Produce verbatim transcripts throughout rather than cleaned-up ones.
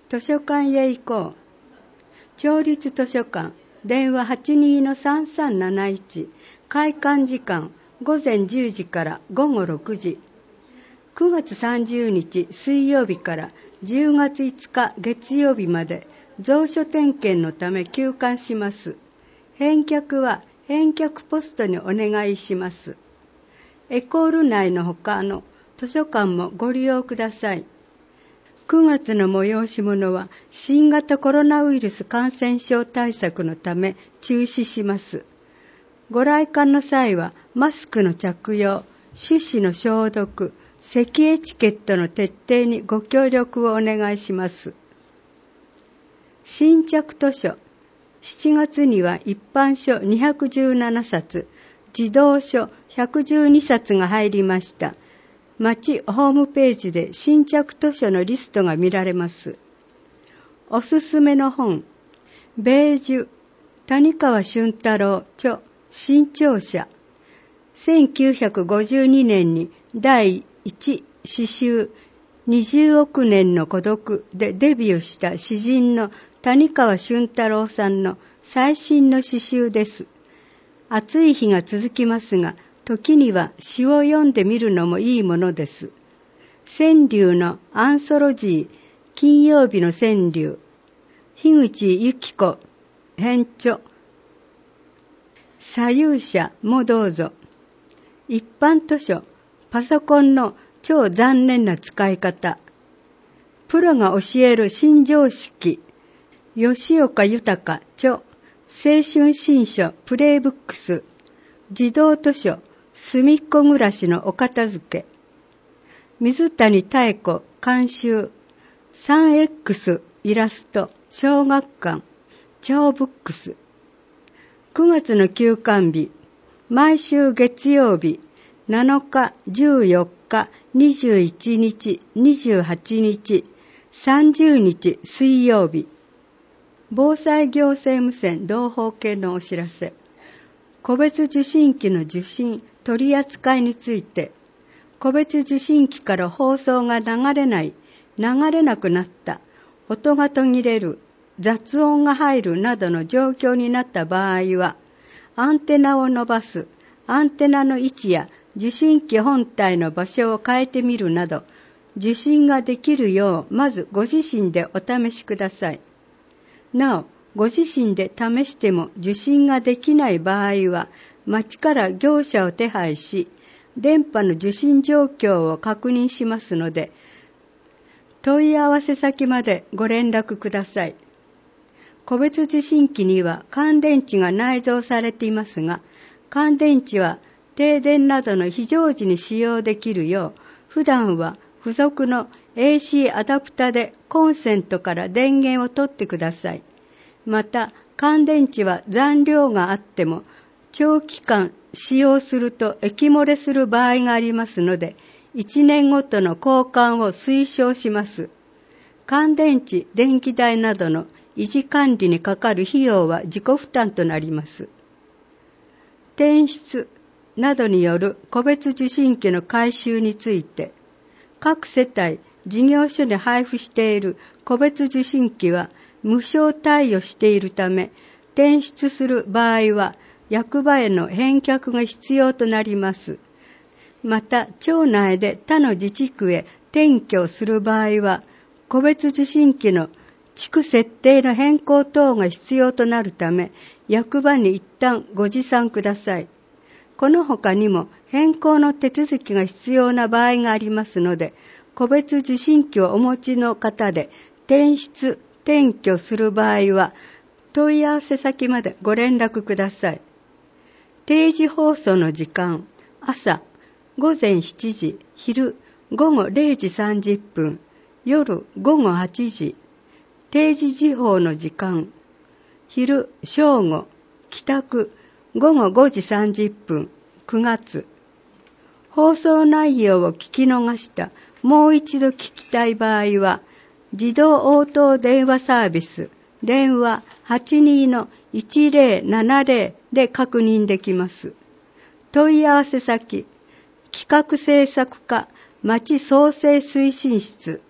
図書館へ行こう。町立図書館、電話 はちにーのさんさんなないち、開館時間ごぜんじゅうじからごごろくじ。くがつさんじゅうにち水曜日からじゅうがついつか月曜日まで蔵書点検のため休館します。返却は返却ポストにお願いします。エコール内の他の図書館もご利用ください。くがつの催し物は新型コロナウイルス感染症対策のため中止します。ご来館の際はマスクの着用、手指の消毒、咳エチケットの徹底にご協力をお願いします。新着図書、しちがつには一般書にひゃくじゅうななさつ、児童書ひゃくじゅうにさつが入りました。町ホームページで新着図書のリストが見られます。おすすめの本、米寿、谷川俊太郎著新潮社。せんきゅうひゃくごじゅうにねんに第一詩集にじゅうおくねんの孤独でデビューした詩人の谷川俊太郎さんの最新の詩集です。暑い日が続きますが、時には詩を読んでみるのもいいものです。川柳のアンソロジー、金曜日の川柳、樋口由紀子編著。左右者もどうぞ。一般図書、パソコンの超残念な使い方。プロが教える新常識。吉岡豊著青春新書プレイブックス。児童図書すみっこ暮らしのお片付け。水谷妙子監修 スリーエックス イラスト小学館超ブックス。くがつの休館日、毎週月曜日なのか、じゅうよっか、にじゅういちにち、にじゅうはちにち、さんじゅうにち水曜日。防災行政無線同胞系のお知らせ。個別受信機の受信取り扱いについて、個別受信機から放送が流れない、流れなくなった、音が途切れる、雑音が入るなどの状況になった場合は、アンテナを伸ばす、アンテナの位置や受信機本体の場所を変えてみるなど、受信ができるようまずご自身でお試しください。なお、ご自身で試しても受信ができない場合は、町から業者を手配し、電波の受信状況を確認しますので、問い合わせ先までご連絡ください。個別受信機には乾電池が内蔵されていますが、乾電池は停電などの非常時に使用できるよう、普段は付属の エーシー アダプタでコンセントから電源を取ってください。また、乾電池は残量があっても、長期間使用すると液漏れする場合がありますので、いちねんごとの交換を推奨します。乾電池、電気代などの維持管理にかかる費用は自己負担となります。転出などによる個別受信機の回収について、各世帯、事業所に配布している個別受信機は無償貸与しているため、転出する場合は役場への返却が必要となります。また、町内で他の自治区へ転居する場合は、個別受信機の地区設定の変更等が必要となるため、役場に一旦ご持参ください。この他にも変更の手続きが必要な場合がありますので、個別受信機をお持ちの方で転出・転居する場合は、問い合わせ先までご連絡ください。定時放送の時間、朝ごぜんしちじ、昼ごごれいじさんじゅっぷん、夜ごごはちじ。定時時報の時間、昼正午、帰宅ごごごじさんじゅっぷん、くがつ。放送内容を聞き逃した、もう一度聞きたい場合は、自動応答電話サービス、電話 はちにーのいちぜろななぜろ で確認できます。問い合わせ先、企画制作課町創生推進室、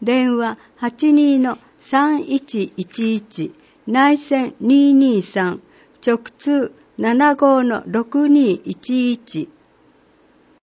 電話 はちにー さんいちいちいち 内線にーにーさん直通 ななごー ろくにーいちいち